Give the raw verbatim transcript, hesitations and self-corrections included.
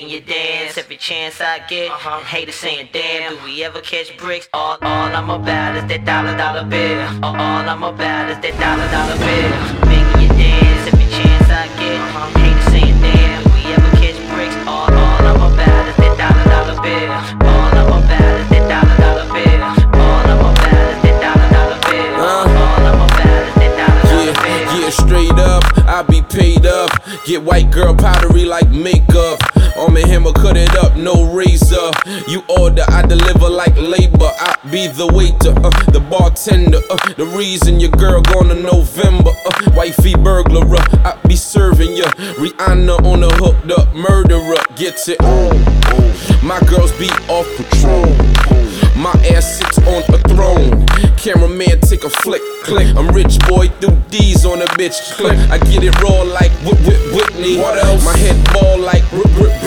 making you dance every chance I get. Uh-huh. And haters saying, damn, do we ever catch bricks? All, all I'm about is that dollar, dollar bill. All, all I'm about is that dollar, dollar bill. Making you dance every chance I get. Uh-huh. And haters saying, damn, do we ever catch bricks? All, all I'm about is that dollar, dollar bill. All I'm about is that dollar, dollar bill. All I'm about is that dollar, dollar bill. Uh, all I'm about is that dollar, dollar yeah, bill. Yeah, straight up, I be paid up. Get white girl powdery like makeup. On my hammer, cut it up, no razor. You order, I deliver like labor. I be the waiter, uh, the bartender, uh, the reason your girl gone to November. Uh, wifey burglar, I be serving ya. Rihanna on the hooked up murderer, gets it on. My girls be off patrol. My ass sits on a throne. Cameraman take a flick, click. I'm rich boy, do D's on a bitch, click. I get it raw like Whit Whit Whitney. What else? My head ball like Rip Rip